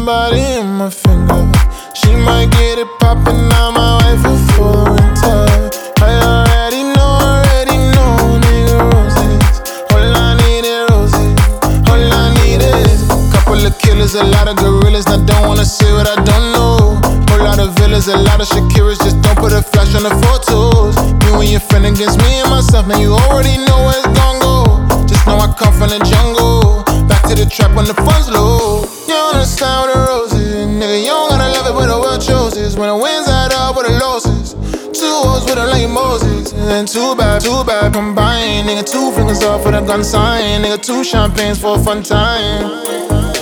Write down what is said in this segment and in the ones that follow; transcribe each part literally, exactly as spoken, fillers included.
body in my finger. She might get it poppin', now my wife for the winter. I already know, already know, nigga, roses. All I need is roses, all I need is couple of killers, a lot of gorillas. I don't wanna say what I don't know. Whole lot of villas, a lot of Shakiras. Just don't put a flash on the photos. You and your friend against me and myself. Now you already know where it's gon' go. Just know I come from the jungle. Back to the trap when the fun's low. You don't understand what the roses, nigga. You don't gotta love it, but the world chooses. When the winds add up with the losses. Two hoes with a like Moses. And then too bad, too bad combined. Nigga, two fingers off with a gun sign. Nigga, two champagnes for a fun time.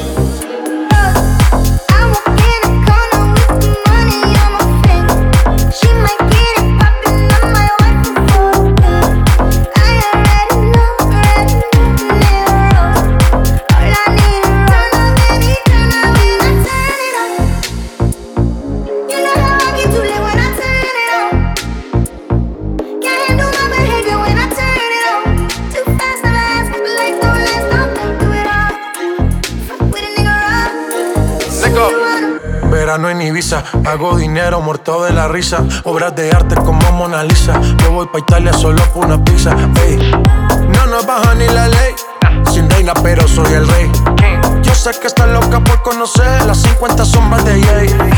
Verano en Ibiza, hago dinero muerto de la risa. Obras de arte como Mona Lisa. Yo voy pa' Italia solo por una pizza. Ey, no nos baja ni la ley. Sin reina pero soy el rey. Yo sé que está loca por conocer las cincuenta sombras de Jay.